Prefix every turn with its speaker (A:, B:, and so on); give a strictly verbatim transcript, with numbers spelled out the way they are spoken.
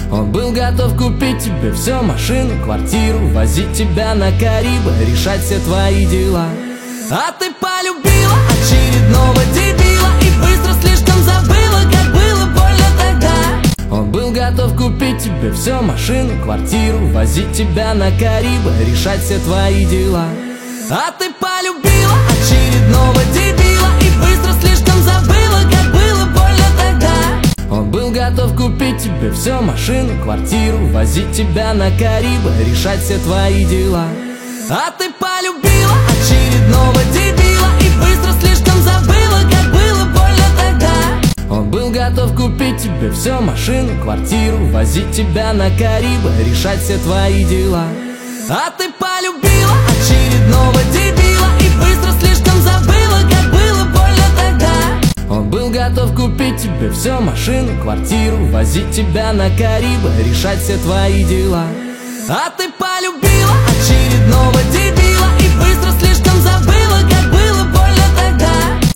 A: Он был готов купить тебе все, машину, квартиру, возить тебя на Карибы, решать все твои дела. А ты полюбила очередного дебила и быстро слишком забыла, как было больно тогда. Он был готов купить тебе все, машину, квартиру, возить тебя на Карибы, решать все твои дела. А ты полюбила очередного дебила и быстро слишком забыла, как было больно тогда. Он был готов купить тебе все, машину, квартиру, возить тебя на Карибы, решать все твои дела. А ты полюбила очередного дебила и быстро слишком забыла, как было больно тогда. Он был готов купить тебе все, машину, квартиру, возить тебя на Карибы, решать все твои дела. А ты полюбила очередного дебила и быстро слишком забыла, как было больно тогда. Он был готов купить тебе все, машину, квартиру, возить тебя на Карибы, решать все твои дела. А ты полюбила